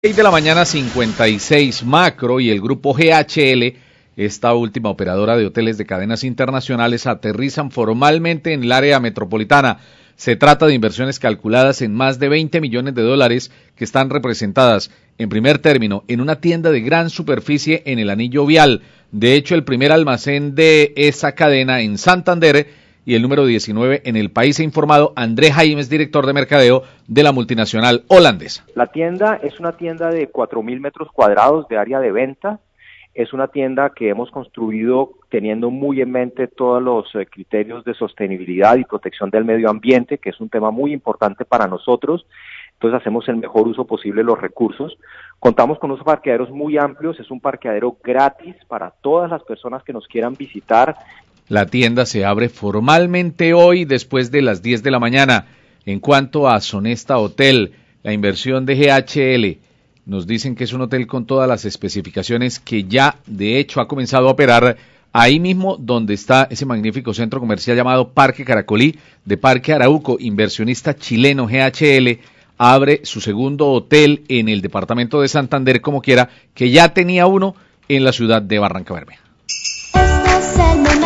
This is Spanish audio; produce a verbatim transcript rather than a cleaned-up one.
seis de la mañana, cincuenta y seis. Macro y el grupo G H L, esta última operadora de hoteles de cadenas internacionales, aterrizan formalmente en el área metropolitana. Se trata de inversiones calculadas en más de veinte millones de dólares que están representadas, en primer término, en una tienda de gran superficie en el anillo vial. De hecho, el primer almacén de esa cadena en Santander y el número diecinueve en el país, ha informado André Jaimes, director de mercadeo de la multinacional holandesa. La tienda es una tienda de cuatro mil metros cuadrados de área de venta. Es una tienda que hemos construido teniendo muy en mente todos los eh, criterios de sostenibilidad y protección del medio ambiente, que es un tema muy importante para nosotros. Entonces hacemos el mejor uso posible de los recursos. Contamos con unos parqueaderos muy amplios, es un parqueadero gratis para todas las personas que nos quieran visitar. La tienda se abre formalmente hoy después de las diez de la mañana. En cuanto a Sonesta Hotel, la inversión de G H L, nos dicen que es un hotel con todas las especificaciones que ya de hecho ha comenzado a operar ahí mismo donde está ese magnífico centro comercial llamado Parque Caracolí de Parque Arauco. Inversionista chileno G H L abre su segundo hotel en el departamento de Santander, como quiera, que ya tenía uno en la ciudad de Barrancabermeja.